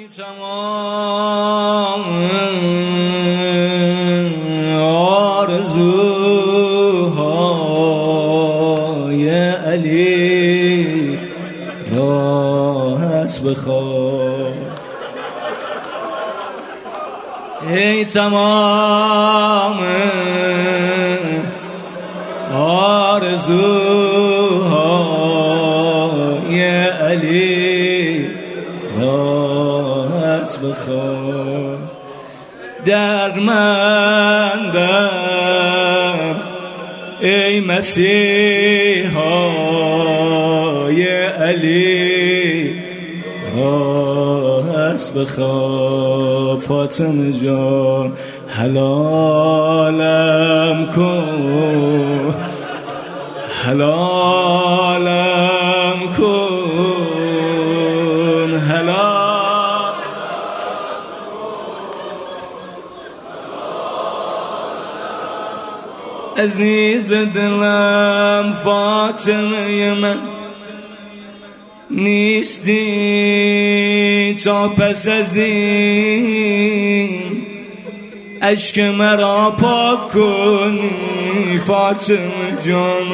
تمام آرزوهای علی راحت بخواب. ای تمام آرزوهای علی راحت بخواب. دردمندم ای مسیحای علی راحت بخواب. فاطمه جان حلالم کن، حلالم کن، حلال. عزیز دلم فاطمه من نیستی تا پس از این اشک مرا پاک کنی. فاطمه جان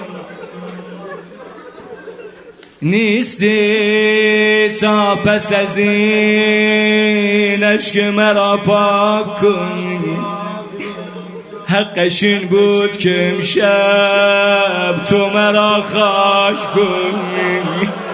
نیستی تا پس از این اشک مرا پاک کنی. حقش این بود که امشب تو مرا خاک کنی.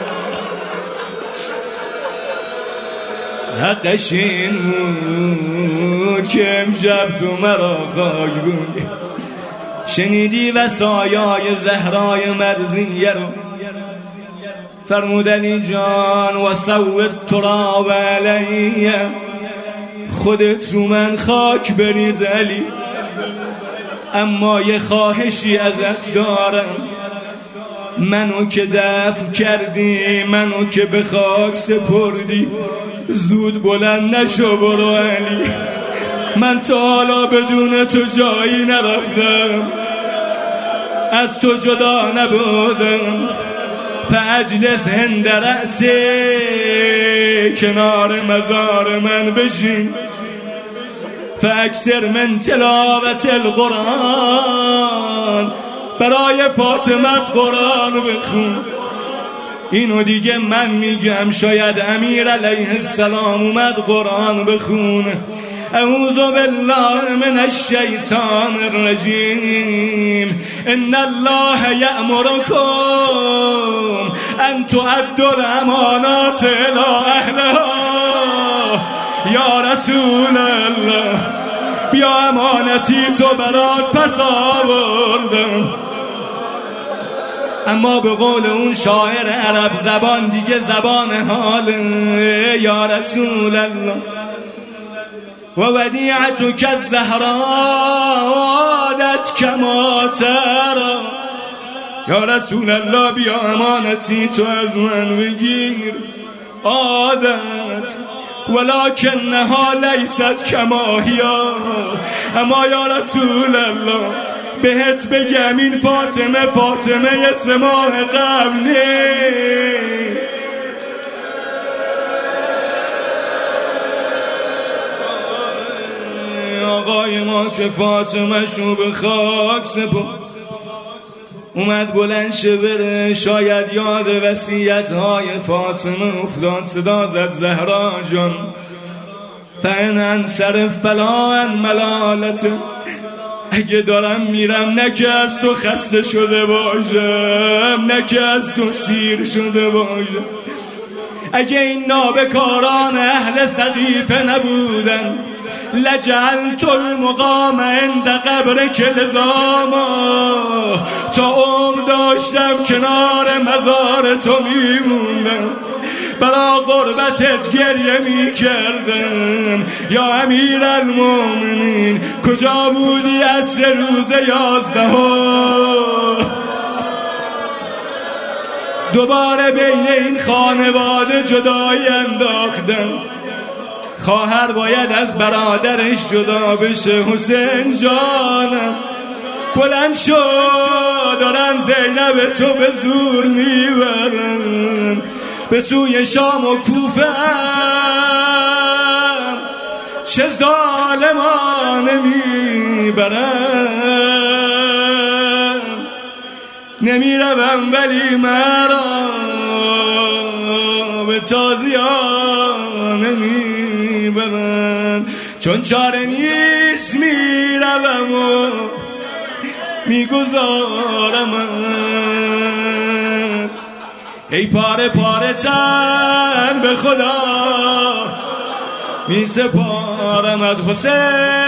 حقش این بود که امشب تو مرا خاک کنی. شنیدی وصایای زهرای مرضیه رو؟ فرمود علی جان و سوت تراب علیه، خودت رو من خاک بریز علی، اما یه خواهشی ازت دارم. منو که دفن کردی، منو که به خاک سپردی، زود بلند نشو برو علی. من تا حالا بدون تو جایی نرفتم، از تو جدا نبودم. فاجلس هند رأسی، کنار مزار من بشین. فاکثر من تلاوت القرآن، برای فاطمت قرآن بخون. اینو دیگه من میگم، شاید امیر علیه السلام اومد قرآن بخونه. اعوذ بالله من الشیطان الرجیم. ان الله یأمرکم ان تؤدوا الامانات الی اهلها. یا رسول الله بیا امانتی تو برات پس آوردم. اما به قول اون شاعر عرب زبان دیگه زبان حال. یا رسول الله و ودیعتک الزهراء عادت کما تری. یا رسول الله بیا امانتی تو از من بگیر. عادت ولکنها لیست کما هی. اما یا رسول الله بهت بگم این فاطمه سه ماه قبل نیست. آقای ما که فاطمه شو به خاک سپرد، اومد بلند شه بره، شاید یاد وصیت های فاطمه افتاد. صدا زد زهرا جان فان انصرف فلا ان ملالته. اگه دارم میرم نه که از تو خسته شده باشم، نه که از تو سیر شده باشم. اگه این نابکاران اهل سقیفه نبودن لجعلت المقام عند قبرک لزاما. تا عمر داشتم کنار مزار تو میموندم، برا غربتت گریه میکردم. یا امیر المومنین کجا بودی عصر روز 11؟ دوباره بین این خانواده جدایی انداختن. خواهر باید از برادرش جدا بشه. حسین جانم بلند شو، دارن زینب تو به زور میبرن به سوی شام و کوفه. پیش ظالمان میبرم، نمیروم ولی مرا به تازیان نمیبرن، چون چاره نیست میروم و میگذارم. ای پاره پاره تن به خدا میسپارمت حسین.